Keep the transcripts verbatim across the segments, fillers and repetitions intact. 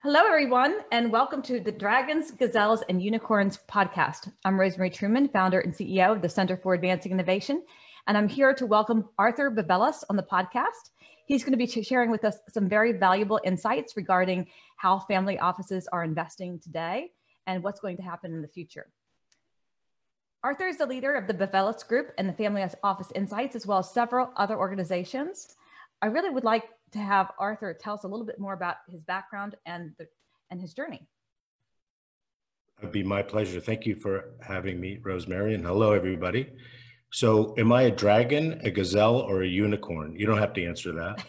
Hello, everyone, and welcome to the Dragons, Gazelles, and Unicorns podcast. I'm Rosemary Truman, founder and C E O of the Center for Advancing Innovation, and I'm here to welcome Arthur Babelas on the podcast. He's going to be sharing with us some very valuable insights regarding how family offices are investing today and what's going to happen in the future. Arthur is the leader of the Babelas Group and the Family Office Insights, as well as several other organizations. I really would like to have Arthur tell us a little bit more about his background and the, and his journey. It'd be my pleasure. Thank you for having me, Rosemary, and hello, everybody. So am I a dragon, a gazelle, or a unicorn? You don't have to answer that.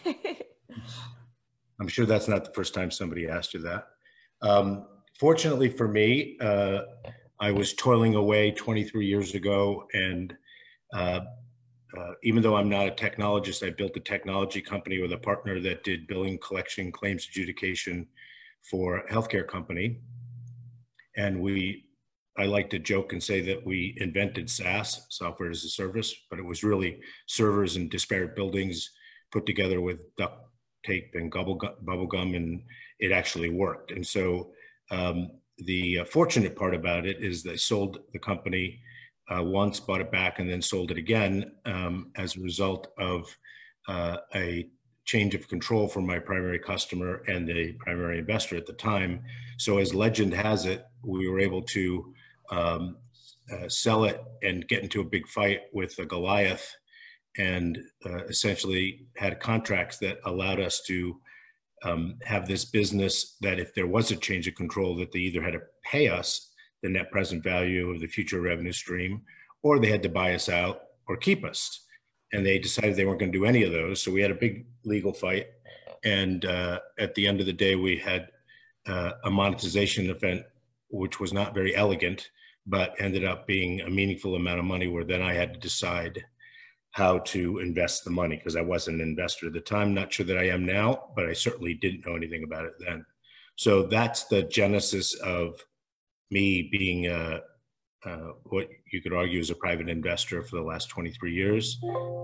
I'm sure that's not the first time somebody asked you that. Um, fortunately for me, uh, I was toiling away twenty-three years ago, and uh, Uh, even though I'm not a technologist, I built a technology company with a partner that did billing, collection, claims adjudication for a healthcare company. And we, I like to joke and say that we invented SaaS, software as a service, but it was really servers in disparate buildings put together with duct tape and bubble gum, and it actually worked. And so um, the uh, fortunate part about it is they sold the company Uh, once, bought it back, and then sold it again um, as a result of uh, a change of control from my primary customer and the primary investor at the time. So as legend has it, we were able to um, uh, sell it and get into a big fight with a Goliath, and uh, essentially had contracts that allowed us to um, have this business that if there was a change of control, that they either had to pay us the net present value of the future revenue stream, or they had to buy us out or keep us. And they decided they weren't going to do any of those. So we had a big legal fight. And uh, at the end of the day, we had uh, a monetization event, which was not very elegant, but ended up being a meaningful amount of money, where then I had to decide how to invest the money, because I wasn't an investor at the time. Not sure that I am now, but I certainly didn't know anything about it then. So that's the genesis of me being uh, uh, what you could argue is a private investor for the last twenty-three years.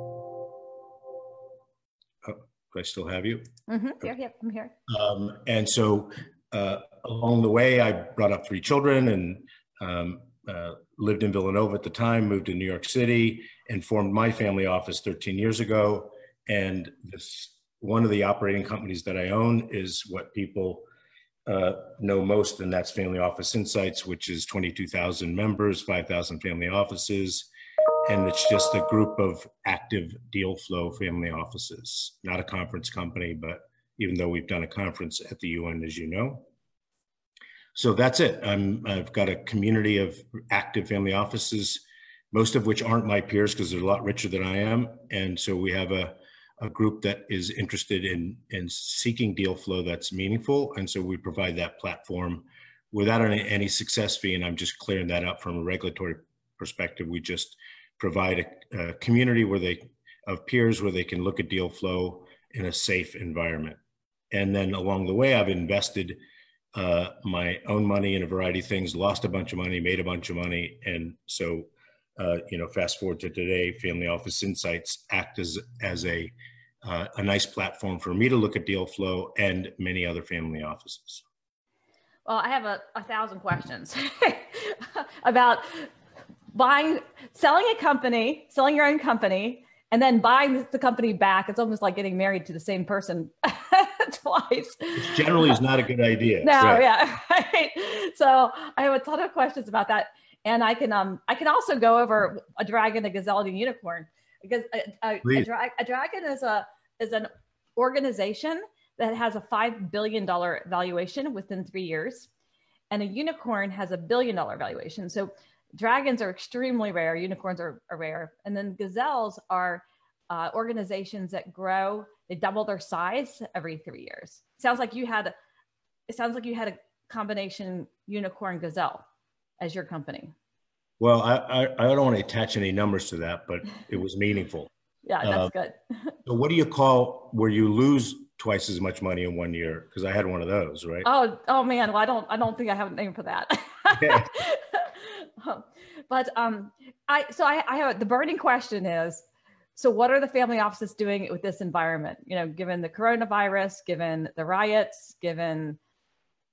Oh, do I still have you? Mm-hmm. Yeah, yeah, I'm here. Um, and so uh, along the way, I brought up three children and um, uh, lived in Villanova at the time, moved to New York City, and formed my family office thirteen years ago. And this, one of the operating companies that I own is what people Uh, know most, and that's Family Office Insights, which is twenty-two thousand members, five thousand family offices, and it's just a group of active deal flow family offices, not a conference company, but even though we've done a conference at the U N, as you know. So that's it. I'm, I've got a community of active family offices, most of which aren't my peers because they're a lot richer than I am, and so we have a a group that is interested in, in seeking deal flow that's meaningful. And so we provide that platform without any, any success fee. And I'm just clearing that up from a regulatory perspective. We just provide a, a community where they, of peers, where they can look at deal flow in a safe environment. And then along the way, I've invested uh, my own money in a variety of things, lost a bunch of money, made a bunch of money. And so, uh, you know, fast forward to today, Family Office Insights act as, as a Uh, a nice platform for me to look at deal flow and many other family offices. Well, I have a, a thousand questions about buying, selling a company, selling your own company, and then buying the company back. It's almost like getting married to the same person twice. Which generally is not a good idea. No, right. yeah. Right. So I have a ton of questions about that. And I can, um, I can also go over a dragon, a gazelle, and a unicorn. Because a, a, a, dra a dragon is a is an organization that has a five billion dollar valuation within three years, and a unicorn has a billion dollar valuation. So dragons are extremely rare, unicorns are, are rare, and then gazelles are uh, organizations that grow. They double their size every three years. Sounds like you had, it sounds like you had a combination unicorn gazelle as your company. Well, I, I, I don't want to attach any numbers to that, but it was meaningful. Yeah, that's uh, good. So what do you call where you lose twice as much money in one year? Because I had one of those, right? Oh, oh man. Well, I don't, I don't think I have a name for that. Okay. But um, I, so I, I have the burning question is, so what are the family offices doing with this environment? You know, given the coronavirus, given the riots, given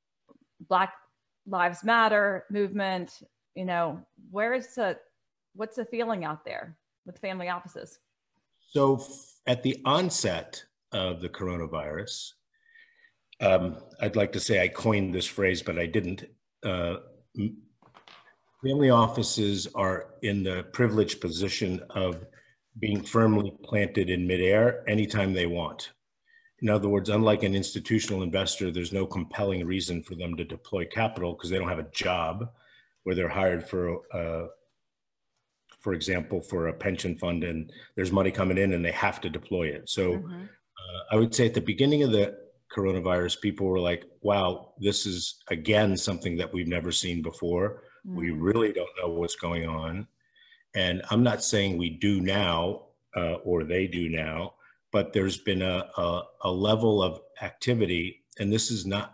Black Lives Matter movement, you know, where is the, what's the feeling out there with family offices? So at the onset of the coronavirus, um, I'd like to say I coined this phrase, but I didn't. Uh, family offices are in the privileged position of being firmly planted in midair anytime they want. In other words, unlike an institutional investor, there's no compelling reason for them to deploy capital because they don't have a job where they're hired for, uh, for example, for a pension fund, and there's money coming in and they have to deploy it. So mm-hmm. uh, I would say at the beginning of the coronavirus, people were like, wow, this is again something that we've never seen before. Mm-hmm. We really don't know what's going on. And I'm not saying we do now uh, or they do now, but there's been a, a, a level of activity, and this is not,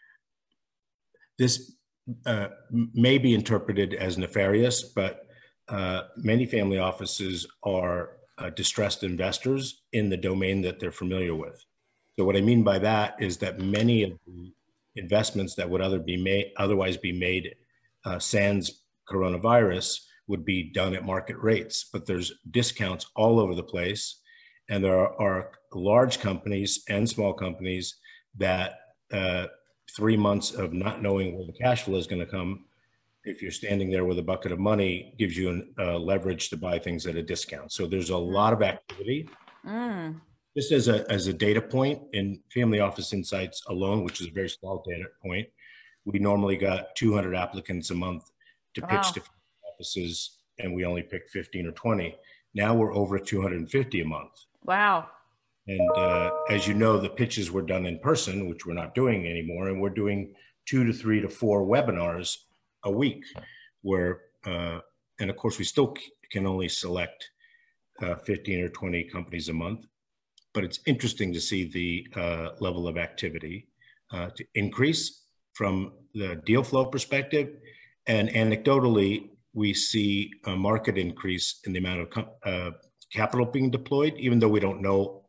this uh, may be interpreted as nefarious, but uh, many family offices are uh, distressed investors in the domain that they're familiar with. So what I mean by that is that many of the investments that would other be made, otherwise be made uh, sans coronavirus would be done at market rates, but there's discounts all over the place. And there are, are large companies and small companies that uh, three months of not knowing where the cash flow is going to come, if you're standing there with a bucket of money, gives you an, uh, leverage to buy things at a discount. So there's a lot of activity. Mm. Just as a, as a data point, in Family Office Insights alone, which is a very small data point, we normally got two hundred applicants a month to pitch wow. to offices, and we only picked fifteen or twenty. Now we're over two hundred fifty a month. Wow. And uh, as you know, the pitches were done in person, which we're not doing anymore. And we're doing two to three to four webinars a week where, uh, and of course we still can only select uh, fifteen or twenty companies a month, but it's interesting to see the uh, level of activity uh, to increase from the deal flow perspective. And anecdotally, we see a market increase in the amount of uh, capital being deployed, even though we don't know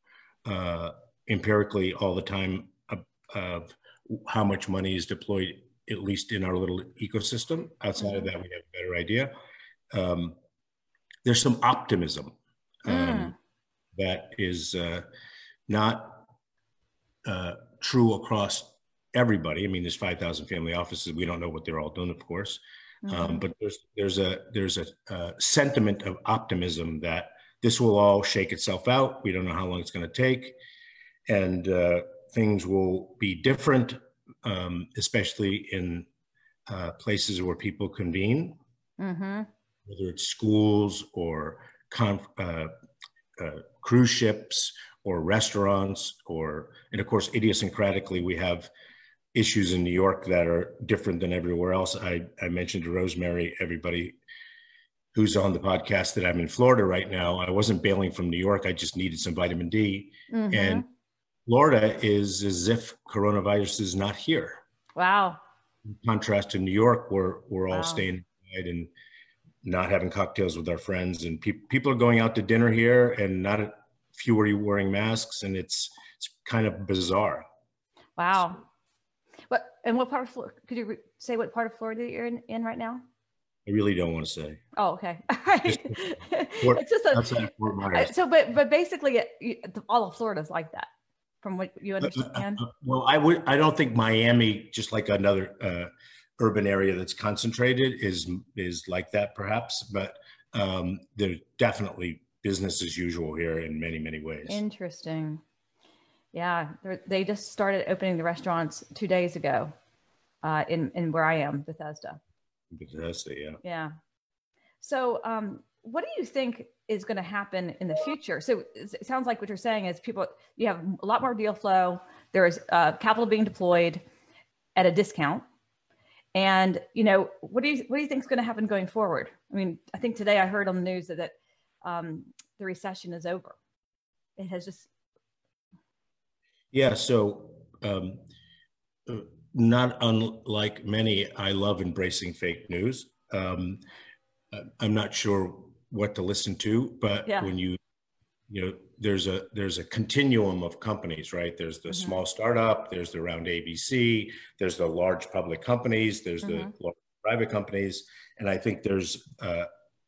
uh, empirically all the time of, of how much money is deployed, at least in our little ecosystem. Outside of that, we have a better idea. Um, there's some optimism um, mm. that is uh, not uh, true across everybody. I mean, there's five thousand family offices. We don't know what they're all doing, of course. Mm-hmm. Um, but there's there's a there's a, a sentiment of optimism that this will all shake itself out. We don't know how long it's going to take, and uh, things will be different, um, especially in uh, places where people convene, mm-hmm. whether it's schools or conf- uh, uh, cruise ships or restaurants, or and of course idiosyncratically we have issues in New York that are different than everywhere else. I, I mentioned to Rosemary, everybody who's on the podcast, that I'm in Florida right now. I wasn't bailing from New York. I just needed some vitamin D. Mm-hmm. And Florida is as if coronavirus is not here. Wow. In contrast to New York, where we're all wow. staying inside and not having cocktails with our friends. And pe- people are going out to dinner here and not a few are wearing masks. And it's, it's kind of bizarre. Wow. So, What and what part of Florida? Could you re- say what part of Florida you're in, in right now? I really don't want to say. Oh, okay. All right. Fort, it's just a, Fort Myers. So, but but basically, it, all of Florida is like that, from what you understand. Uh, uh, well, I would. I don't think Miami, just like another uh, urban area that's concentrated, is is like that, perhaps. But um, there's definitely business as usual here in many many ways. Interesting. Yeah, they just started opening the restaurants two days ago uh, in, in where I am, Bethesda. Bethesda, yeah. Yeah. So um, what do you think is going to happen in the future? So it sounds like what you're saying is people, you have a lot more deal flow. There is uh, capital being deployed at a discount. And, you know, what do you, what do you think is going to happen going forward? I mean, I think today I heard on the news that, that um, the recession is over. It has just... Yeah, so um, not unlike many, I love embracing fake news. Um, I'm not sure what to listen to, but yeah. when you you know, there's a there's a continuum of companies, right? There's the mm-hmm. small startup, there's the around A B C, there's the large public companies, there's mm-hmm. the private companies, and I think there's uh,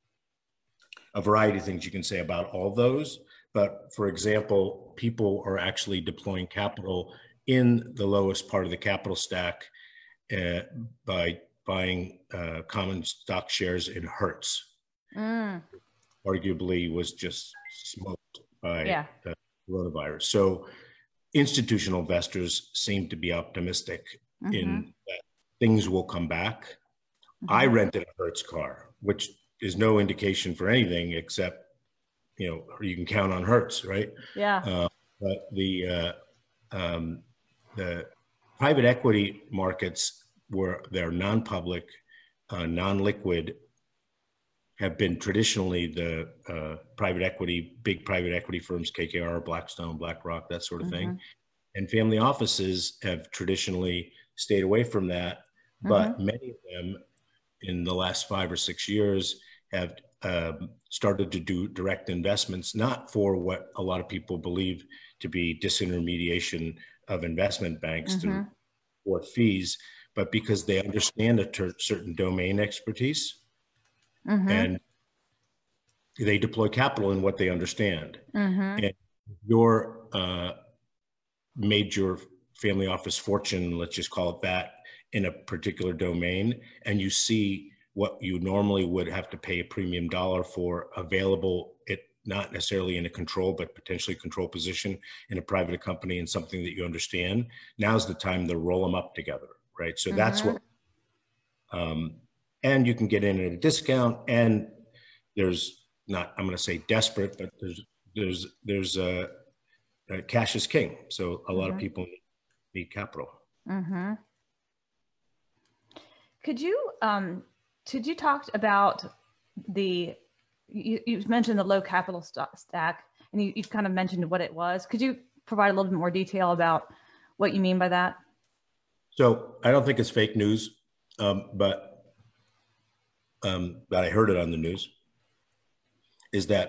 a variety of things you can say about all those. But for example, people are actually deploying capital in the lowest part of the capital stack uh, by buying uh, common stock shares in Hertz. Mm. Arguably was just smoked by yeah. uh, coronavirus. So institutional investors seem to be optimistic mm-hmm. in that things will come back. Mm-hmm. I rented a Hertz car, which is no indication for anything except, you know, you can count on Hertz, right? Yeah. Uh, but the uh, um, the private equity markets were they're non-public, uh, non-liquid, have been traditionally the uh, private equity, big private equity firms, K K R, Blackstone, BlackRock, that sort of mm-hmm. thing. And family offices have traditionally stayed away from that. But mm-hmm. many of them in the last five or six years have um, started to do direct investments, not for what a lot of people believe to be disintermediation of investment banks mm-hmm. to support fees, but because they understand a ter- certain domain expertise. Mm-hmm. And they deploy capital in what they understand. Mm-hmm. And your uh, made your family office fortune, let's just call it that, in a particular domain, and you see what you normally would have to pay a premium dollar for available, it not necessarily in a control, but potentially control position in a private company and something that you understand. Now's the time to roll them up together, right? So mm-hmm. that's what. Um, And you can get in at a discount, and there's not, I'm going to say desperate, but there's, there's, there's a, a cash is king. So a mm-hmm. lot of people need, need capital. Mm-hmm. Could you, um, could you talk about the, you, you mentioned the low capital st- stack, and you, you kind of mentioned what it was. Could you provide a little bit more detail about what you mean by that? So I don't think it's fake news, um, but Um, that I heard it on the news, is that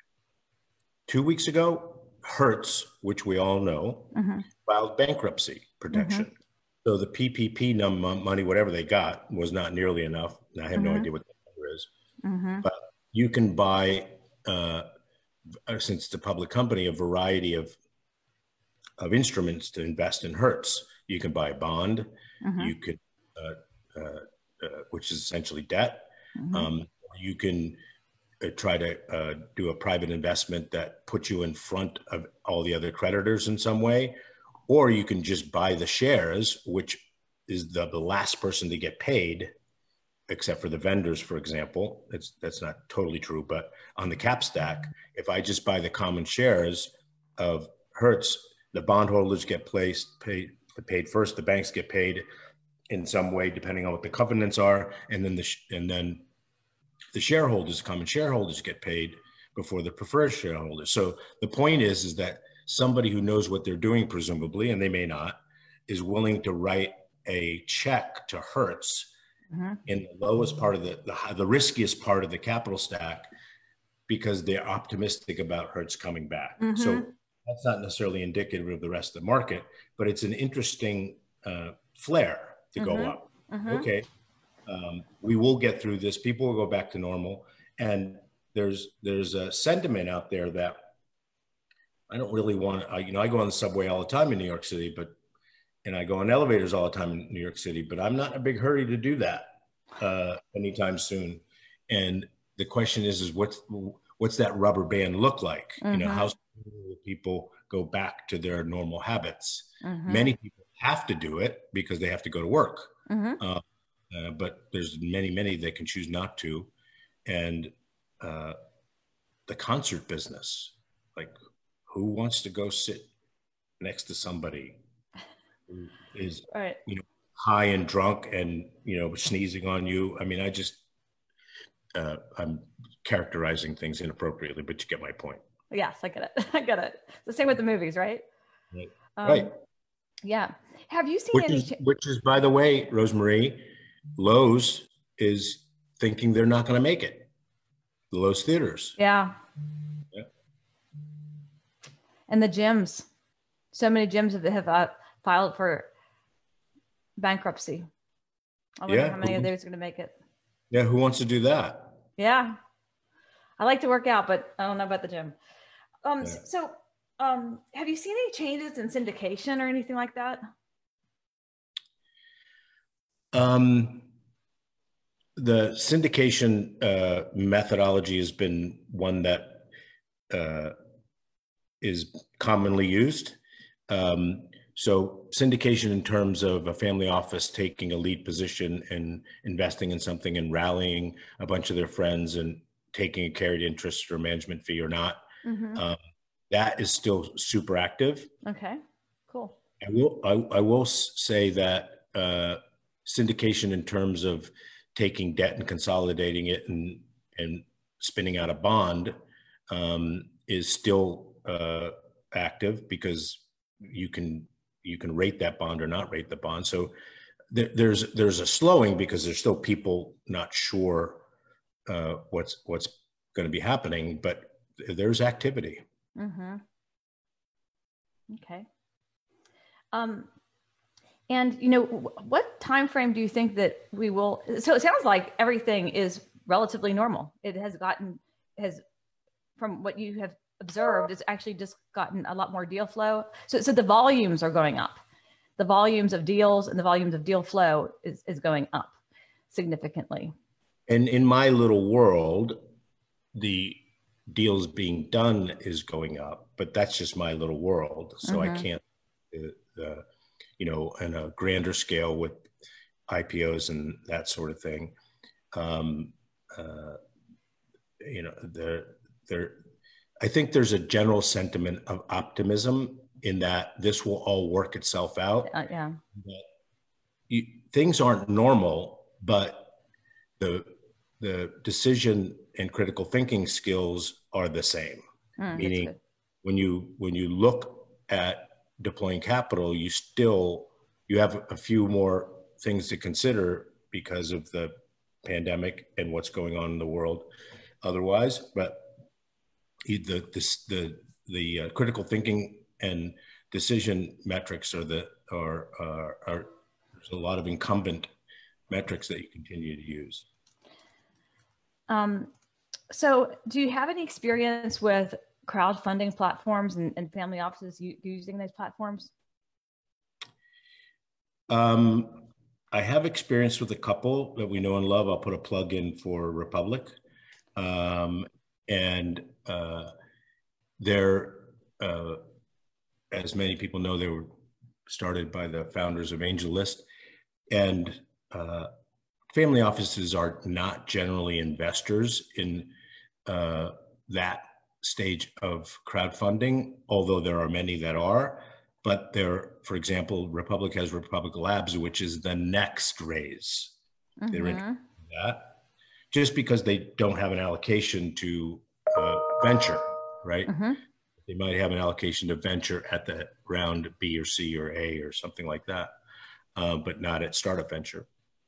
two weeks ago, Hertz, which we all know, mm-hmm. filed bankruptcy protection. Mm-hmm. So the P P P num- money, whatever they got, was not nearly enough. And I have mm-hmm. no idea what the number is. Mm-hmm. But you can buy, uh, since it's a public company, a variety of, of instruments to invest in Hertz. You can buy a bond, mm-hmm. you could, uh, uh, uh, which is essentially debt. Mm-hmm. Um, you can uh, try to uh, do a private investment that puts you in front of all the other creditors in some way, or you can just buy the shares, which is the, the last person to get paid, except for the vendors, for example. It's, that's not totally true, but on the cap stack, if I just buy the common shares of Hertz, the bondholders get placed, paid, paid first, the banks get paid in some way, depending on what the covenants are, and then the and then the shareholders, common shareholders, get paid before the preferred shareholders. So the point is, is that somebody who knows what they're doing, presumably, and they may not, is willing to write a check to Hertz mm-hmm. in the lowest part of the, the the riskiest part of the capital stack, because they're optimistic about Hertz coming back. Mm-hmm. So that's not necessarily indicative of the rest of the market, but it's an interesting uh, flare to mm-hmm. go up. Mm-hmm. Okay, um, we will get through this. People will go back to normal. And there's there's a sentiment out there that I don't really want to, you know, I go on the subway all the time in New York City, but, and I go on elevators all the time in New York City, but I'm not in a big hurry to do that uh, anytime soon. And the question is, is what's, what's that rubber band look like? Mm-hmm. You know, how will people go back to their normal habits? Mm-hmm. Many people have to do it because they have to go to work. Mm-hmm. Uh, uh, but there's many, many that can choose not to. And uh, the concert business, like who wants to go sit next to somebody who is, right. you know, high and drunk and, you know, sneezing on you? I mean, I just, uh, I'm characterizing things inappropriately, but you get my point. Yes, I get it. I get it. It's the same with the movies, right? Right. Um, right. Yeah. Have you seen which any? Is, ch- which is, by the way, Rosemarie, Lowe's is thinking they're not going to make it. The Lowe's theaters. Yeah. yeah. And the gyms, so many gyms have, have uh, filed for bankruptcy. I wonder Yeah. how many of those are going to make it. Yeah. Who wants to do that? Yeah. I like to work out, but I don't know about the gym. Um, Yeah. So um, have you seen any changes in syndication or anything like that? Um, the syndication uh, methodology has been one that uh, is commonly used. Um, so syndication in terms of a family office taking a lead position and investing in something and rallying a bunch of their friends and taking a carried interest or management fee or not, Mm-hmm. um, that is still super active. Okay, cool. I will, I, I will say that uh, syndication in terms of taking debt and consolidating it and, and spinning out a bond um, is still uh, active, because you can you can rate that bond or not rate the bond. So there, there's there's a slowing because there's still people not sure uh, what's what's going to be happening, but there's activity. Mm-hmm. Okay. Um, and you know, what time frame do you think that we will? So it sounds like everything is relatively normal. It has gotten has, from what you have observed, it's actually just gotten a lot more deal flow. So, so the volumes are going up. The volumes of deals and the volumes of deal flow is, is going up significantly. And in my little world, the deals being done is going up, but that's just my little world. So mm-hmm. I can't, uh, uh, you know, on a grander scale with I P Os and that sort of thing. Um, uh, you know, the, there, I think there's a general sentiment of optimism in that this will all work itself out. Uh, yeah. You, things aren't normal, but the the decision and critical thinking skills are the same. Mm, meaning, when you when you look at deploying capital, you still you have a few more things to consider because of the pandemic and what's going on in the world otherwise, but the this, the the uh, critical thinking and decision metrics are the are, are are there's a lot of incumbent metrics that you continue to use. Um, so do you have any experience with crowdfunding platforms and, and family offices using those platforms? Um, I have experience with a couple that we know and love. I'll put a plug in for Republic. Um, and uh, they're, uh, as many people know, they were started by the founders of AngelList. And uh, family offices are not generally investors in uh, that stage of crowdfunding, although there are many that are. But there, for example, Republic has Republic Labs, which is the next raise. Mm-hmm. They're in that just because they don't have an allocation to uh, venture, right? Mm-hmm. They might have an allocation to venture at the round B or C or A or something like that, uh, but not at startup venture.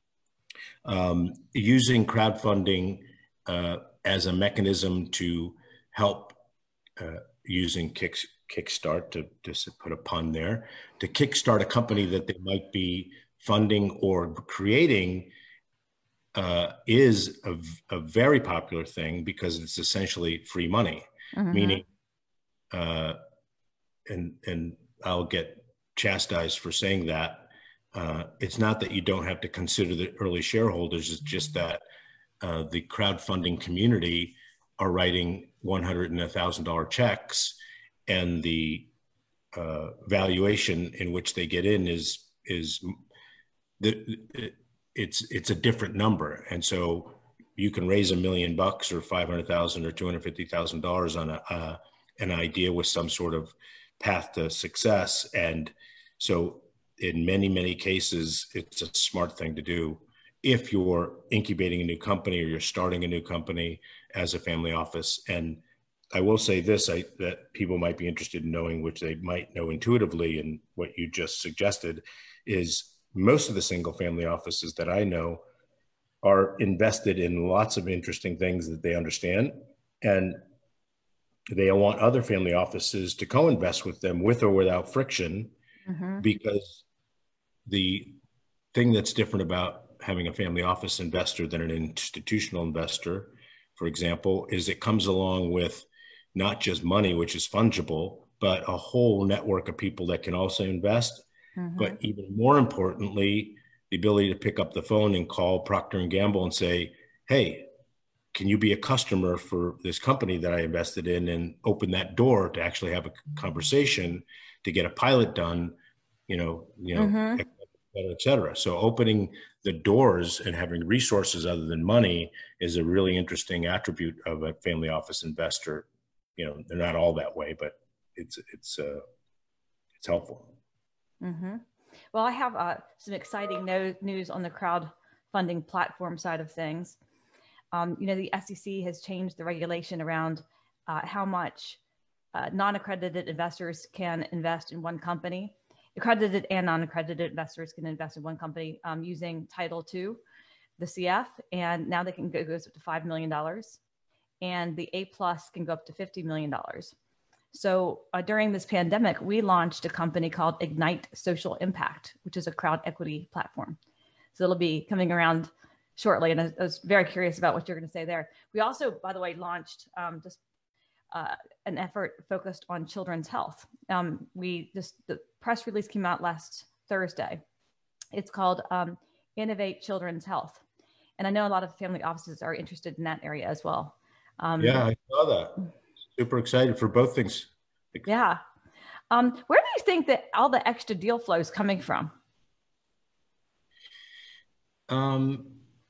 Um, using crowdfunding uh, as a mechanism to help uh, using Kick, Kickstart, to just put a pun there, to kickstart a company that they might be funding or creating uh, is a, a very popular thing because it's essentially free money, mm-hmm. meaning, uh, and, and I'll get chastised for saying that, uh, it's not that you don't have to consider the early shareholders, it's just that uh, the crowdfunding community are writing one hundred and one thousand dollar checks, and the uh, valuation in which they get in is, is the, it's, it's a different number. And so you can raise a million bucks or five hundred thousand or two hundred fifty thousand dollars on a, uh, an idea with some sort of path to success. And so in many, many cases, it's a smart thing to do if you're incubating a new company or you're starting a new company as a family office. And I will say this, I, that people might be interested in knowing, which they might know intuitively, and what you just suggested is most of the single family offices that I know are invested in lots of interesting things that they understand. And they want other family offices to co-invest with them with or without friction, mm-hmm. because the thing that's different about having a family office investor than an institutional investor, for example, is it comes along with not just money, which is fungible, but a whole network of people that can also invest. Mm-hmm. But even more importantly, the ability to pick up the phone and call Procter and Gamble and say, hey, can you be a customer for this company that I invested in, and open that door to actually have a conversation, to get a pilot done, you know, you know, mm-hmm. et cetera, et cetera. So opening the doors and having resources other than money is a really interesting attribute of a family office investor. You know, they're not all that way, but it's, it's, uh, it's helpful. Mm-hmm. Well, I have uh, some exciting no- news on the crowdfunding platform side of things. Um, you know, the S E C has changed the regulation around uh, how much uh, non-accredited investors can invest in one company. Accredited and non-accredited investors can invest in one company um, using Title two, the C F, and now they can go goes up to five million dollars, and the A plus can go up to fifty million dollars. So uh, during this pandemic, we launched a company called Ignite Social Impact, which is a crowd equity platform. So it'll be coming around shortly. And I was very curious about what you're going to say there. We also, by the way, launched um, just uh, an effort focused on children's health. Um, we just, the press release came out last Thursday. It's called um, Innovate Children's Health. And I know a lot of family offices are interested in that area as well. Um, yeah, I saw that. Super excited for both things. Yeah. Um, where do you think that all the extra deal flow is coming from? Um,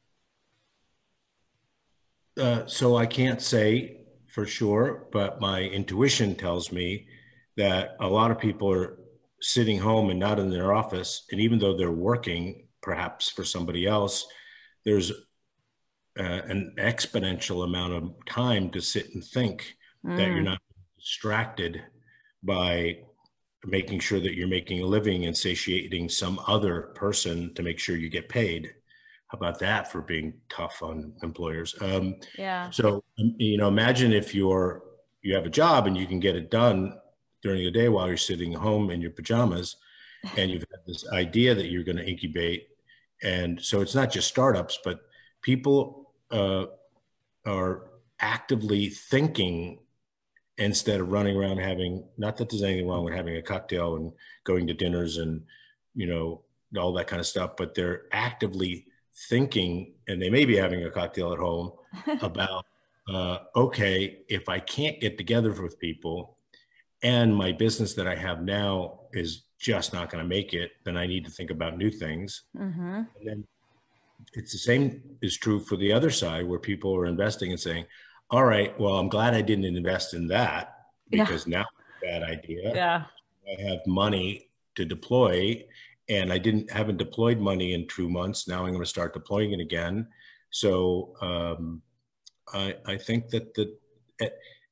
uh, so I can't say for sure, but my intuition tells me that a lot of people are sitting home and not in their office. And even though they're working, perhaps for somebody else, there's uh, an exponential amount of time to sit and think mm. that you're not distracted by making sure that you're making a living and satiating some other person to make sure you get paid. How about that for being tough on employers? Um, yeah. So, you know, imagine if you're, you have a job and you can get it done during the day while you're sitting home in your pajamas, and you've had this idea that you're going to incubate. And so it's not just startups, but people uh, are actively thinking instead of running around having, not that there's anything wrong with having a cocktail and going to dinners and, you know, all that kind of stuff, but they're actively thinking, and they may be having a cocktail at home about, uh, okay, if I can't get together with people and my business that I have now is just not going to make it, then I need to think about new things. Mm-hmm. And then it's the same is true for the other side, where people are investing and saying, all right, well, I'm glad I didn't invest in that, because yeah. now it's a bad idea. Yeah. I have money to deploy, and I didn't haven't deployed money in two months. Now I'm going to start deploying it again. So um, I, I think that the uh,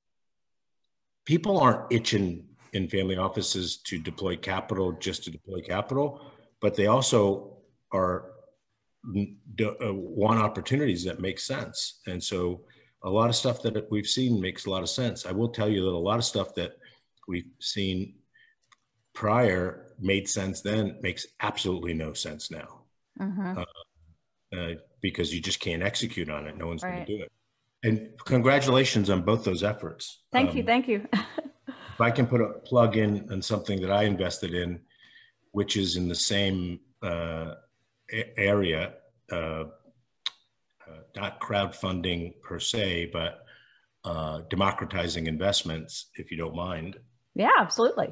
people aren't itching in family offices to deploy capital just to deploy capital, but they also are uh, want opportunities that make sense. And so a lot of stuff that we've seen makes a lot of sense. I will tell you that a lot of stuff that we've seen prior made sense then makes absolutely no sense now. Mm-hmm. uh, uh, because you just can't execute on it. No one's right. going to do it. And congratulations on both those efforts. Thank um, you. Thank you. If I can put a plug in on something that I invested in, which is in the same uh, area, uh, uh, not crowdfunding per se, but uh, democratizing investments, if you don't mind. Yeah, absolutely.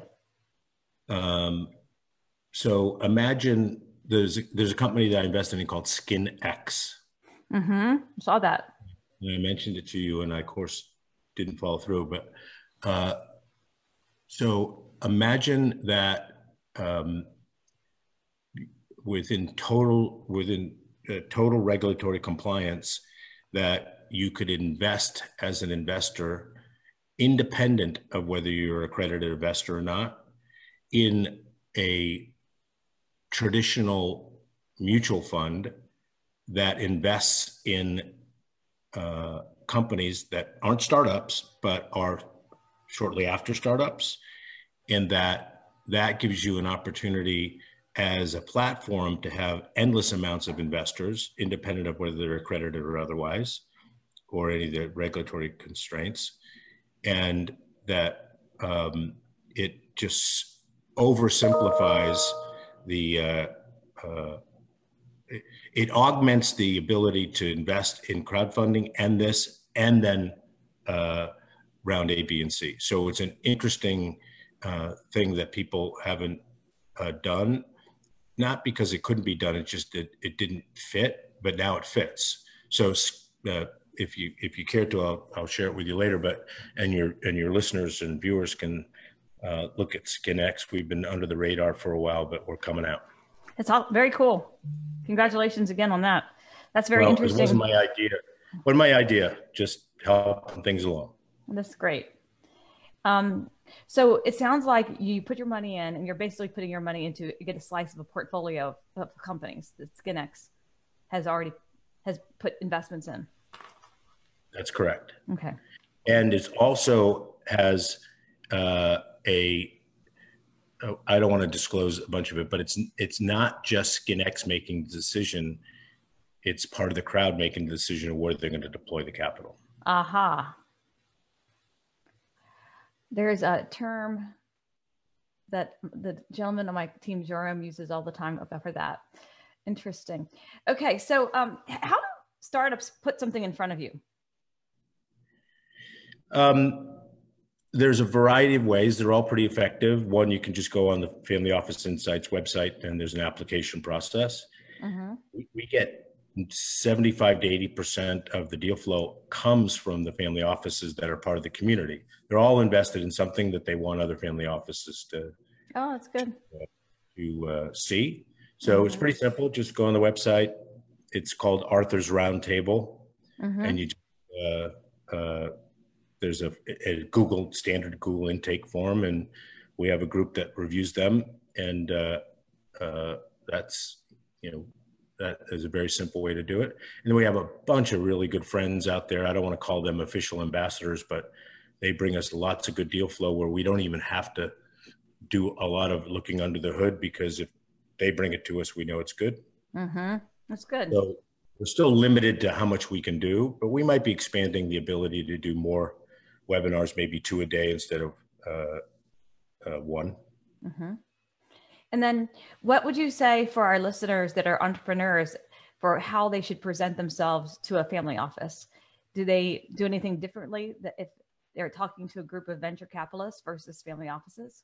Um, so imagine there's a, there's a company that I invested in called SkinX. Mm-hmm. Saw that. And I mentioned it to you, and I, of course, didn't follow through. But uh, so imagine that um, within total within uh, total regulatory compliance, that you could invest as an investor, independent of whether you're an accredited investor or not, in a traditional mutual fund that invests in uh, companies that aren't startups, but are shortly after startups, and that that gives you an opportunity as a platform to have endless amounts of investors, independent of whether they're accredited or otherwise, or any of the regulatory constraints, and that um, it just oversimplifies the, uh, uh, it, it augments the ability to invest in crowdfunding and this, and then uh, round A, B, and C. So it's an interesting uh, thing that people haven't uh, done, not because it couldn't be done, it just that it didn't fit, but now it fits. So uh, if you if you care to, I'll, I'll share it with you later. But and your and your listeners and viewers can uh, look at SkinX. We've been under the radar for a while, but we're coming out. It's all very cool. Congratulations again on that. That's very well, interesting. It wasn't my idea. What my idea? Just helping things along. That's great. Um, so it sounds like you put your money in, and you're basically putting your money into you get a slice of a portfolio of companies that SkinX has already has put investments in. That's correct. Okay. And it also has uh, a. I don't want to disclose a bunch of it, but it's it's not just SkinX making the decision. It's part of the crowd making the decision of where they're going to deploy the capital. Aha. There's a term that the gentleman on my team, Jerome, uses all the time for that. Interesting. Okay, so um, how do startups put something in front of you? Um, there's a variety of ways. They're all pretty effective. One, you can just go on the Family Office Insights website, and there's an application process. Mm-hmm. we, we get seventy-five to eighty percent of the deal flow comes from the family offices that are part of the community. They're all invested in something that they want other family offices to, oh, that's good. to, to uh, see. So mm-hmm. It's pretty simple. Just go on the website. It's called Arthur's Roundtable. Mm-hmm. And you, uh, uh, there's a, a Google standard Google intake form, and we have a group that reviews them. And uh, uh, that's, you know, that is a very simple way to do it. And then we have a bunch of really good friends out there. I don't want to call them official ambassadors, but they bring us lots of good deal flow where we don't even have to do a lot of looking under the hood, because if they bring it to us, we know it's good. Mm-hmm. That's good. So we're still limited to how much we can do, but we might be expanding the ability to do more webinars, maybe two a day instead of uh, uh, one. Mm-hmm. And then what would you say for our listeners that are entrepreneurs for how they should present themselves to a family office? Do they do anything differently that if they're talking to a group of venture capitalists versus family offices?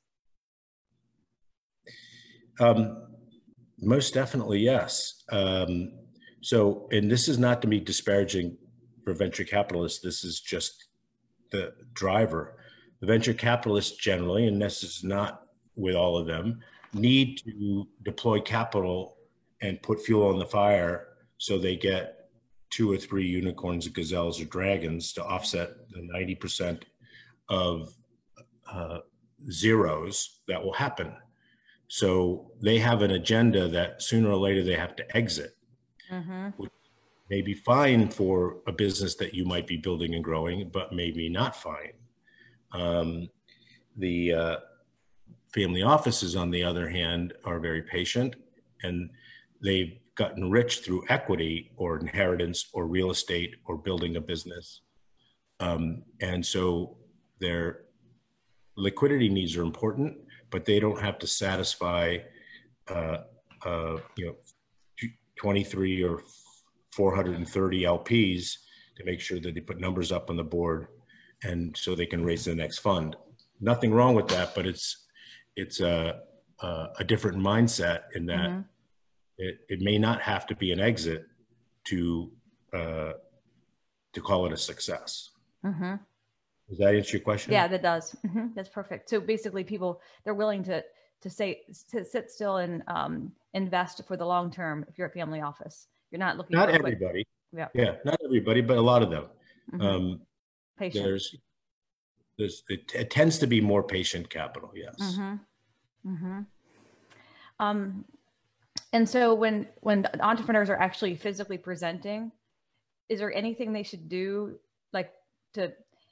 Um, most definitely, yes. Um, so, and this is not to be disparaging for venture capitalists. This is just the driver. The venture capitalists generally, and this is not with all of them, need to deploy capital and put fuel on the fire so they get two or three unicorns, gazelles, or dragons to offset the ninety percent of uh, zeros that will happen. So they have an agenda that sooner or later they have to exit, mm-hmm. which may be fine for a business that you might be building and growing, but maybe not fine. Um, the uh, family offices, on the other hand, are very patient, and they've gotten rich through equity or inheritance or real estate or building a business. Um, and so their liquidity needs are important, but they don't have to satisfy, uh, uh, you know, twenty-three or four hundred thirty L Ps to make sure that they put numbers up on the board, and so they can raise the next fund. Nothing wrong with that, but it's it's a a, a different mindset in that mm-hmm. it, it may not have to be an exit to uh, to call it a success. Mm-hmm. Does that answer your question? Yeah, that does. Mm-hmm. That's perfect. So basically, people they're willing to to say to sit still and um, invest for the long term. If you're a family office, you're not looking. Not for everybody. Yeah. Yeah, not everybody, but a lot of them. Mm-hmm. Um, patient. There's there's it, it tends to be more patient capital. Yes. Mm-hmm. Mm-hmm. Um, and so when when entrepreneurs are actually physically presenting, is there anything they should do like to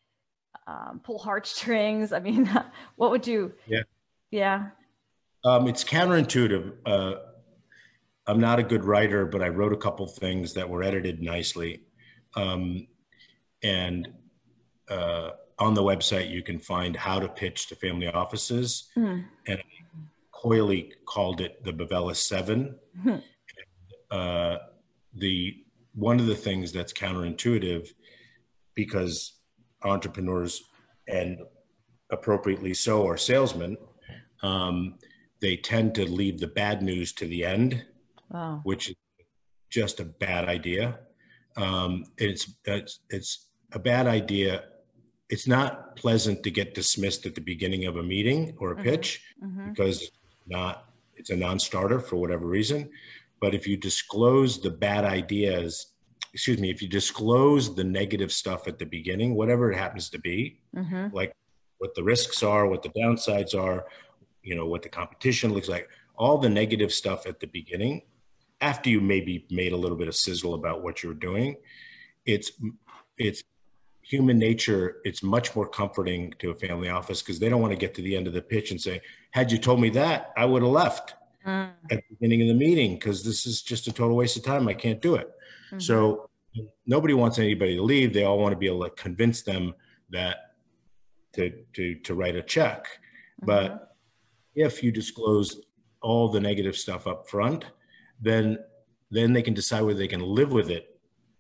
um, pull heartstrings. I mean, what would you? Yeah. Yeah. Um, it's counterintuitive. Uh, I'm not a good writer, but I wrote a couple things that were edited nicely. Um, and uh, on the website, you can find how to pitch to family offices. Mm. And I coyly called it the Bevella Seven. Mm-hmm. Uh, the one of the things that's counterintuitive, because entrepreneurs, and appropriately so, are salesmen, um, they tend to leave the bad news to the end, wow. which is just a bad idea. Um, it's, it's it's a bad idea. It's not pleasant to get dismissed at the beginning of a meeting or a mm-hmm. pitch mm-hmm. because it's not it's a non-starter for whatever reason. But if you disclose the bad ideas, excuse me, if you disclose the negative stuff at the beginning, whatever it happens to be, mm-hmm. like what the risks are, what the downsides are, you know, what the competition looks like, all the negative stuff at the beginning, after you maybe made a little bit of sizzle about what you're doing, it's it's human nature. It's much more comforting to a family office because they don't want to get to the end of the pitch and say, had you told me that, I would have left mm. at the beginning of the meeting because this is just a total waste of time. I can't do it. Mm-hmm. So nobody wants anybody to leave. They all want to be able to convince them that to to to write a check. Mm-hmm. But if you disclose all the negative stuff up front, then then they can decide whether they can live with it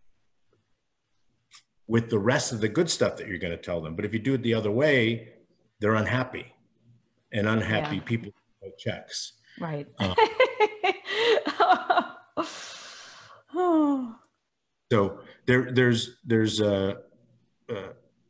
with the rest of the good stuff that you're going to tell them. But if you do it the other way, they're unhappy, and unhappy yeah. people write checks. Right. Um, so there, there's, there's a, a,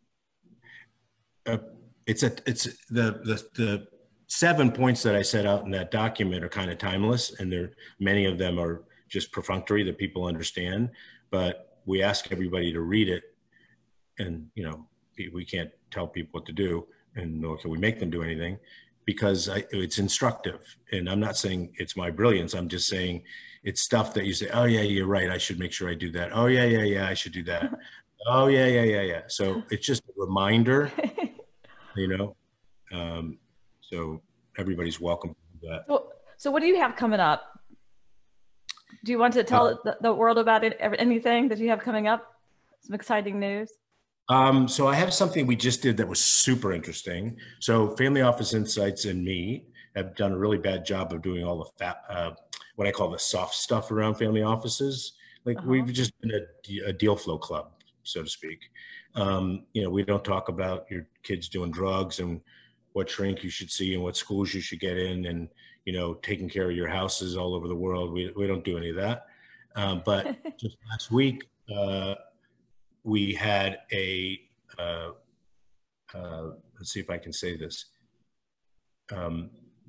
a, it's a, it's the, the, the seven points that I set out in that document are kind of timeless, and there, many of them are just perfunctory that people understand, but we ask everybody to read it. And, you know, we can't tell people what to do, and nor can we make them do anything, because I, it's instructive. And I'm not saying it's my brilliance. I'm just saying it's stuff that you say, oh yeah, you're right, I should make sure I do that. Oh yeah, yeah, yeah, I should do that. Oh yeah, yeah, yeah, yeah. So it's just a reminder, you know, um, so everybody's welcome to do that. So, so what do you have coming up? Do you want to tell uh, the, the world about it, anything that you have coming up? Some exciting news? Um, so I have something we just did that was super interesting. So Family Office Insights and me have done a really bad job of doing all the fat, uh, what I call the soft stuff around family offices. Like uh-huh. we've just been a, a deal flow club, so to speak. Um, you know, we don't talk about your kids doing drugs and what shrink you should see and what schools you should get in, and, you know, taking care of your houses all over the world. We, we don't do any of that. Um, but just last week, uh, we had a, uh, uh, let's see if I can say this, um,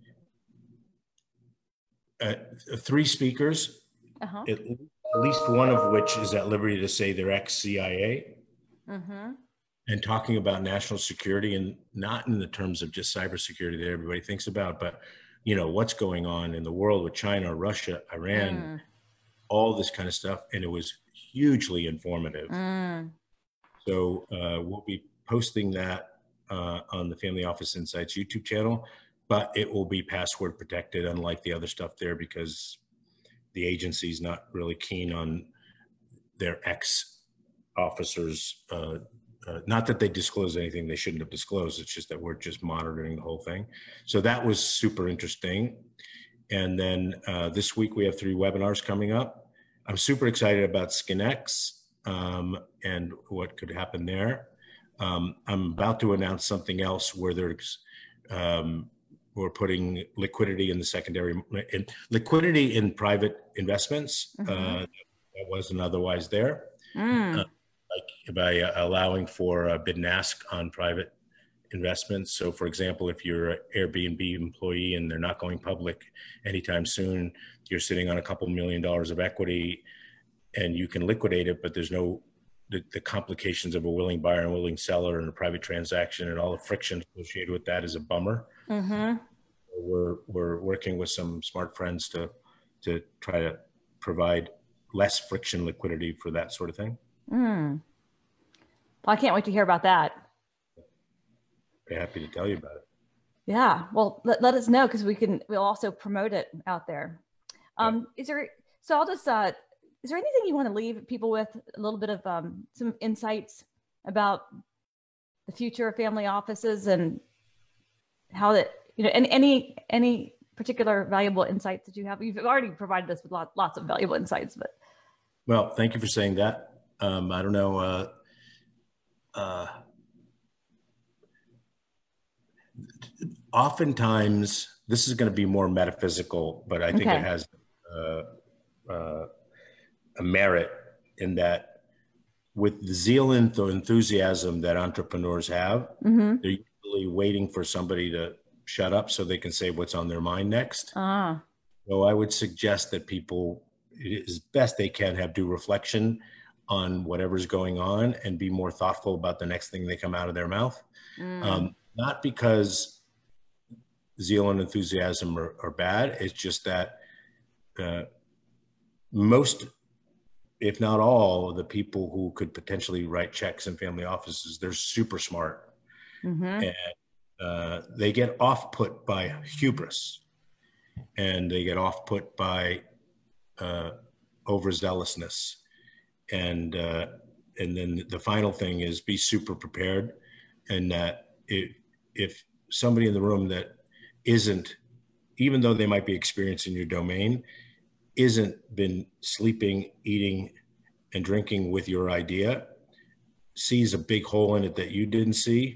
uh, three speakers, uh-huh. at, at least one of which is at liberty to say they're ex-C I A, mm-hmm. and talking about national security, and not in the terms of just cybersecurity that everybody thinks about, but, you know, what's going on in the world with China, Russia, Iran, mm. all this kind of stuff. And it was hugely informative. Mm. So uh, we'll be posting that uh, on the Family Office Insights YouTube channel, but it will be password protected, unlike the other stuff there, because the agency's not really keen on their ex-officers. Uh, uh, not that they disclose anything they shouldn't have disclosed. It's just that we're just monitoring the whole thing. So that was super interesting. And then uh, this week we have three webinars coming up. I'm super excited about SkinX um, and what could happen there. Um, I'm about to announce something else where there's, um, we're putting liquidity in the secondary, in, liquidity in private investments mm-hmm. uh, that wasn't otherwise there. Mm. Uh, like by uh, allowing for a bid and ask on private investments. So for example, if you're an Airbnb employee and they're not going public anytime soon, you're sitting on a couple million dollars of equity and you can liquidate it, but there's no, the, the complications of a willing buyer and willing seller and a private transaction and all the friction associated with that is a bummer. Mm-hmm. We're, we're working with some smart friends to, to try to provide less friction liquidity for that sort of thing. Mm. Well, I can't wait to hear about that. be happy to tell you about it. Yeah, well, let, let us know, because we can, we'll also promote it out there. Um, yeah. Is there, so I'll just, uh, is there anything you want to leave people with, a little bit of um, some insights about the future of family offices and how that, you know, and any, any particular valuable insights that you have? You've already provided us with lots, lots of valuable insights, but. Well, thank you for saying that. Um, I don't know, uh, uh, oftentimes, this is going to be more metaphysical, but I think okay. it has uh, uh, a merit in that with the zeal and the enthusiasm that entrepreneurs have, mm-hmm. they're usually waiting for somebody to shut up so they can say what's on their mind next. Ah. So I would suggest that people, as best they can, have due reflection on whatever's going on and be more thoughtful about the next thing they come out of their mouth. Mm. Um, not because zeal and enthusiasm are, are bad. It's just that uh, most, if not all, of the people who could potentially write checks in family offices, they're super smart. Mm-hmm. And uh, they get off-put by hubris, and they get off-put by uh, overzealousness. And, uh, and then the final thing is be super prepared, and that if, if somebody in the room that isn't, even though they might be experienced in your domain, isn't been sleeping, eating, and drinking with your idea, sees a big hole in it that you didn't see,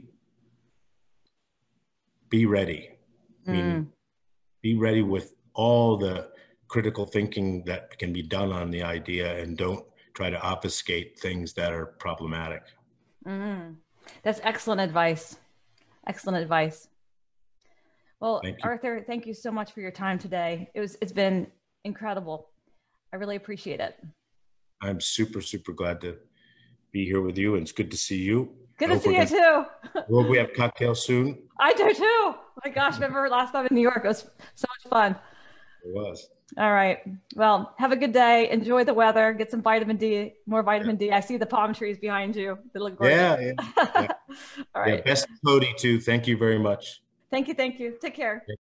be ready. Mm. I mean, be ready with all the critical thinking that can be done on the idea, and don't try to obfuscate things that are problematic. Mm. That's excellent advice. Excellent advice. Well, thank Arthur, thank you so much for your time today. It was, it's been incredible. I really appreciate it. I'm super, super glad to be here with you, and it's good to see you. Good to see you gonna, too. Will we have cocktails soon? I do too. Oh my gosh, remember last time in New York? It was so much fun. It was. All right. Well, have a good day. Enjoy the weather. Get some vitamin D, more vitamin yeah. D. I see the palm trees behind you. They look gorgeous. Yeah. yeah, yeah. All right. Yeah, best Cody too. Thank you very much. Thank you. Thank you. Take care.